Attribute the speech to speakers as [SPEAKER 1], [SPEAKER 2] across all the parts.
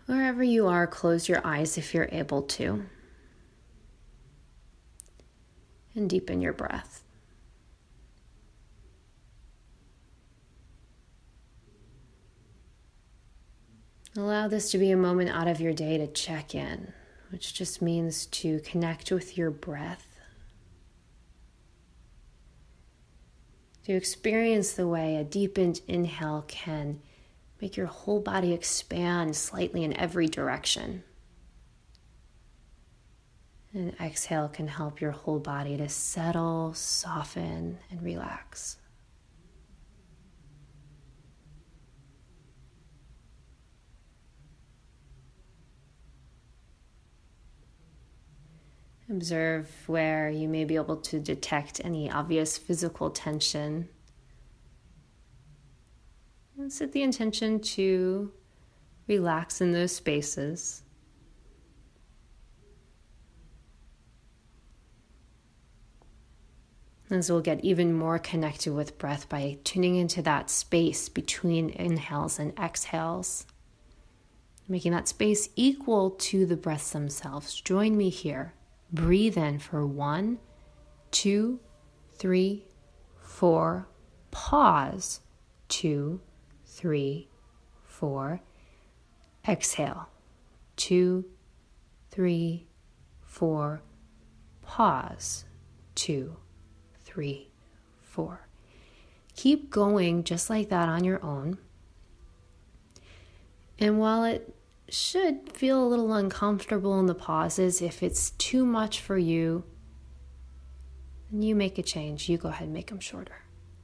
[SPEAKER 1] Wherever you are, close your eyes if you're able to. And deepen your breath. Allow this to be a moment out of your day to check in, which just means to connect with your breath, to experience the way a deepened inhale can make your whole body expand slightly in every direction. And exhale can help your whole body to settle, soften, and relax. Observe where you may be able to detect any obvious physical tension. And set the intention to relax in those spaces. As we'll get even more connected with breath by tuning into that space between inhales and exhales, making that space equal to the breaths themselves. Join me here. Breathe in for 1, 2, 3, 4. Pause. 2, 3, 4. Exhale. 2, 3, 4. Pause. 2, 3, 4. Keep going just like that on your own. And while it should feel a little uncomfortable in the pauses, if it's too much for you, then you make a change. You go ahead and make them shorter.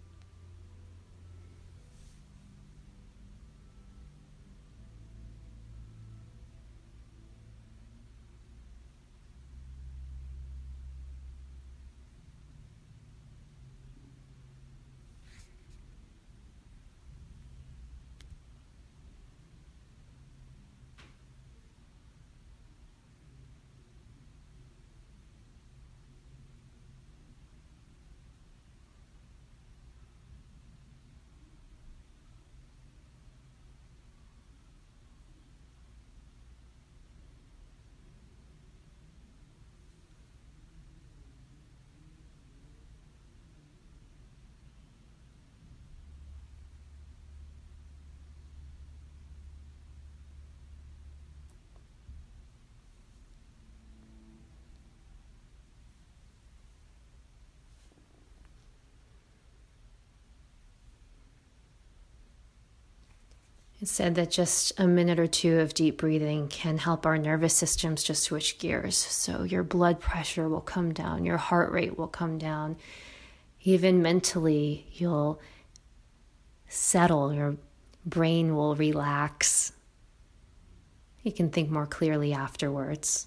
[SPEAKER 1] It's said that just a minute or two of deep breathing can help our nervous systems just switch gears. So your blood pressure will come down, your heart rate will come down. Even mentally, you'll settle, your brain will relax. You can think more clearly afterwards.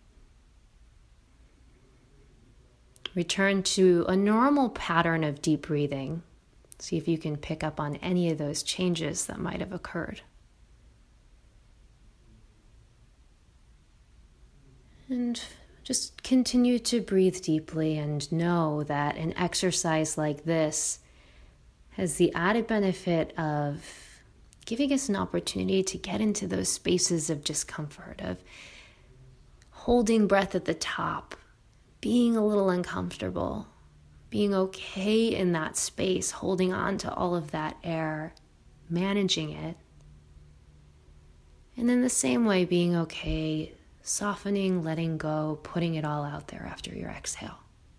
[SPEAKER 1] Return to a normal pattern of deep breathing. See if you can pick up on any of those changes that might have occurred. And just continue to breathe deeply and know that an exercise like this has the added benefit of giving us an opportunity to get into those spaces of discomfort, of holding breath at the top, being a little uncomfortable, being okay in that space, holding on to all of that air, managing it. And in the same way, being okay, softening, letting go, putting it all out there after your exhale.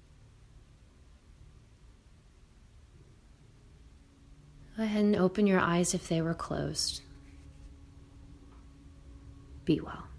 [SPEAKER 1] Go ahead and open your eyes if they were closed. Be well.